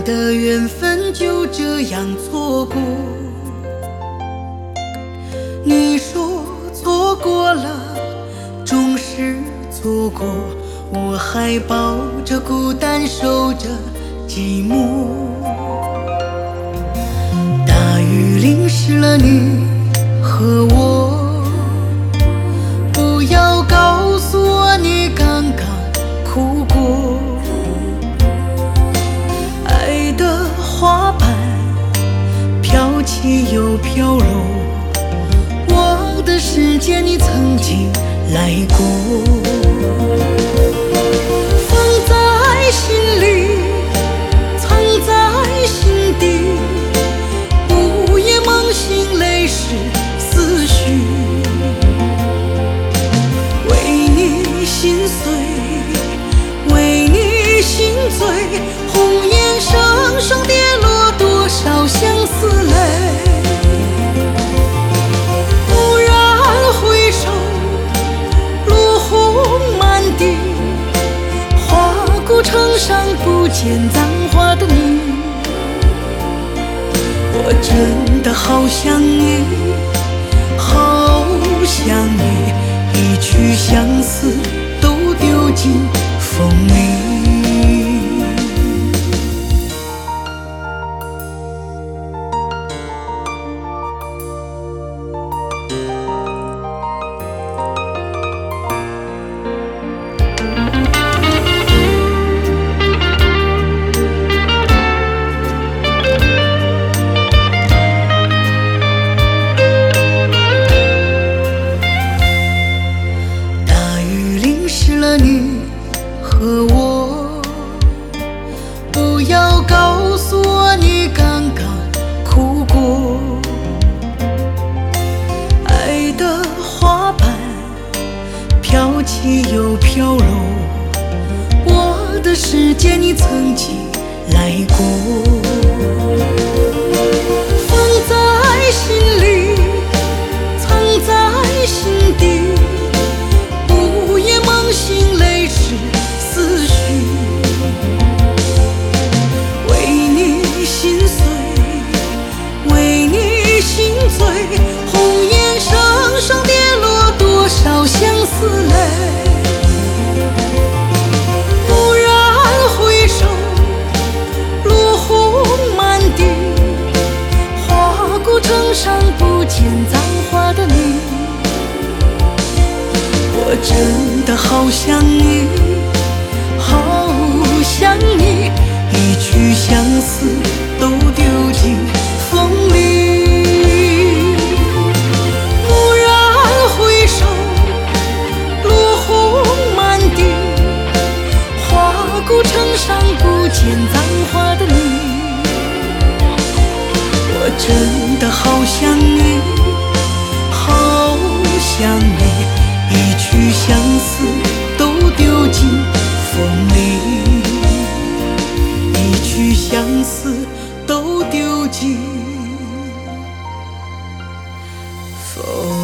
的缘分就这样错过。你说错过了，终是错过，我还抱着孤单，守着寂寞。大雨淋湿了你和我，不要告诉我你刚刚哭过。爱的花瓣飘起又飘落，我的世界你曾经来过。放在心里，藏在心底，午夜梦醒，泪湿思绪。为你心碎，为你心醉，红颜生生跌落多少相思泪。蓦然回首，落红满地，花鼓城上不见葬花的你。我真的好想你，好想你，一曲相思都丢进风里。你和我，不要告诉我你刚刚哭过。爱的花瓣飘起又飘落，我的世界你曾经来过。放在心里，藏在心底，午夜梦醒，泪湿思绪。为你心碎，为你心醉，红颜生生跌落多少相思泪。蓦然回首，落红满地，花鼓城上不见葬花的你。我真的好想你，好想你，一曲相思都丢进风里。蓦然回首，落红满地，花鼓城上不见葬花的你。我真的好想你，好想你，一曲相思都丢进风里，一曲相思都丢进风里。